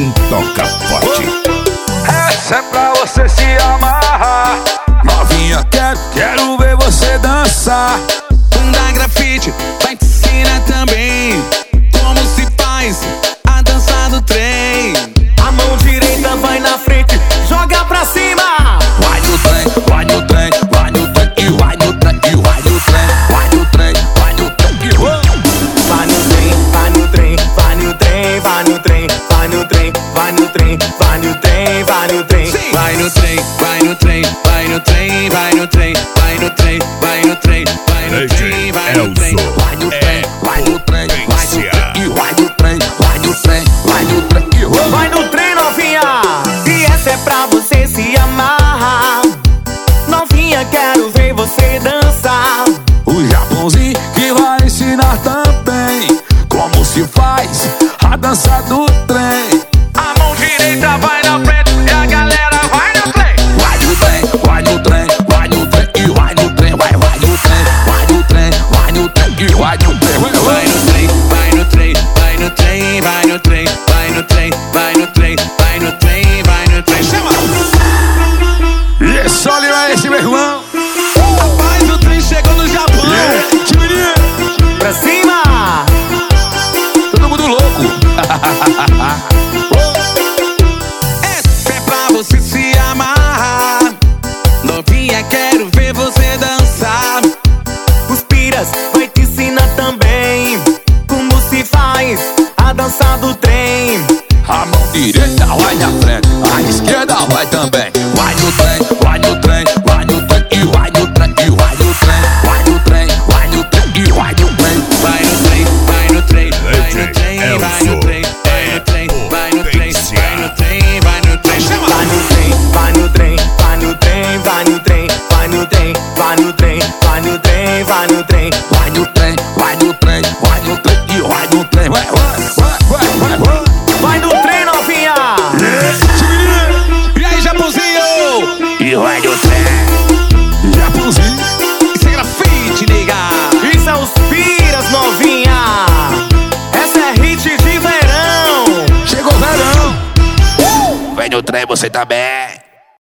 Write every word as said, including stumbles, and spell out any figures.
quem toca forte. Essa é pra você se amarrar. Novinha, quero, quero ver você dançar. Bunda grafite vai te ensinar também como se faz a dança do trem. A mão direita vai na frente, joga pra cima. Vai no trem, vai no trem, vai no trem e vai no trem e vai no trem, vai no trem, vai no trem e vai. Vai no trem, vai no trem, vai no trem, vai no trem, vai no trem, vai no trem, vai no trem, vai no trem. Vai no trem, vai no trem, vai no trem, vai no trem, vai no trem, vai no trem, vai no trem, vai no trem, vai no trem, vai no trem, vai no trem e vai no trem, vai no trem, vai no trem e vai. Vai no trem, novinha, e essa é pra você se amarrar. Novinha, quero ver você dançar. O Japãozinho que vai ensinar também como se faz a dança do trem. A mão direita vai na frente e a galera vai no trem. Vai no trem, vai no trem, vai no trem e vai no trem, vai, vai no trem, vai no trem, vai no trem e vai no trem, vai, Vai no trem, vai no trem, vai no trem, vai no trem, vai no trem, vai no trem, vai no trem, vai no trem. Chama! E esse olho é esse, meu irmão. Rapaz, o trem chegou no Japão. Pra cima! Todo mundo louco. Essa é pra você se amarrar. Novinha, quero ver você dançar. Os piras vai te ensinar também como se faz a dança do trem. A mão direita vai na frente, a esquerda vai também. Vai no trem, vai no trem, vai no trem e vai no trem e vai no trem, vai no trem, vai no trem e vai no trem. Vai no trem, vai no trem, vai no trem, vai no trem, vai no trem, vai no trem, vai no trem, vai no trem. Chama! Vai no trem, vai no trem, vai no trem, vai no trem, vai no trem, vai no trem, vai no trem, vai no trem. Vai no trem, vai no trem, vai no trem e vai no trem. Vai, vai, vai, vai, vai. Vai no trem, novinha! E aí, Japãozinho? E vai no trem. Japãozinho. Isso é grafite, nega. Isso é os piras, novinha! Essa é hit de verão! Chegou o verão. Vem no trem você também.